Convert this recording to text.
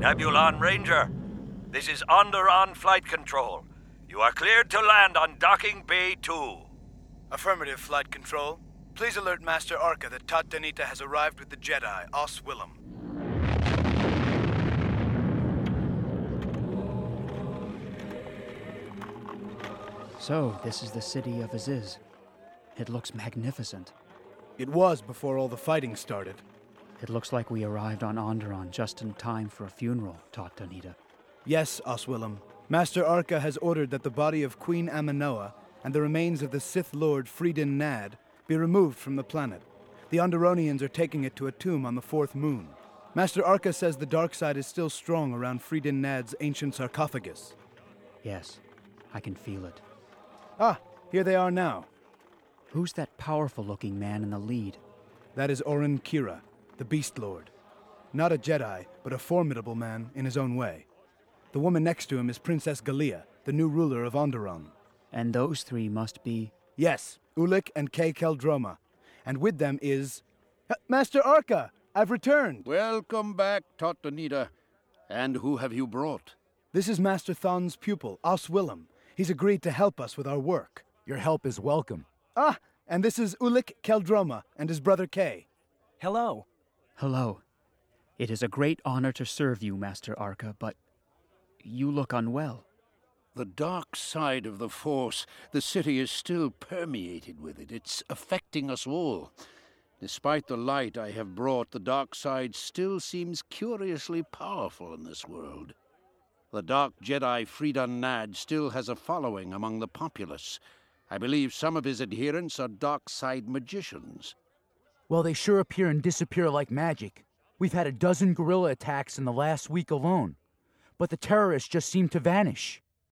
Nebulon Ranger, this is Onderon Flight Control. You are cleared to land on Docking Bay 2. Affirmative, Flight Control. Please alert Master Arca that Tat Danita has arrived with the Jedi, Os Willem. So, this is the city of Aziz. It looks magnificent. It was before all the fighting started. It looks like we arrived on Onderon just in time for a funeral, Tat Danita. Yes, Os Willem. Master Arca has ordered that the body of Queen Aminoa and the remains of the Sith Lord Freedin Nad be removed from the planet. The Onderonians are taking it to a tomb on the fourth moon. Master Arca says the dark side is still strong around Freedin Nad's ancient sarcophagus. Yes, I can feel it. Ah, here they are now. Who's that powerful-looking man in the lead? That is Orin Kira, the Beast Lord. Not a Jedi, but a formidable man in his own way. The woman next to him is Princess Galia, the new ruler of Onderon. And those three must be... Yes, Ulic and Kay Keldroma. And with them is... Master Arca! I've returned! Welcome back, Tat Danita. And who have you brought? This is Master Thon's pupil, Os Willem. He's agreed to help us with our work. Your help is welcome. Ah, and this is Ulic Keldroma and his brother Kay. Hello. Hello. It is a great honor to serve you, Master Arca, but you look unwell. The dark side of the Force, the city is still permeated with it. It's affecting us all. Despite the light I have brought, the dark side still seems curiously powerful in this world. The Dark Jedi Freedin Nad still has a following among the populace. I believe some of his adherents are dark side magicians. Well, they sure appear and disappear like magic. We've had 12 guerrilla attacks in the last week alone. But the terrorists just seem to vanish.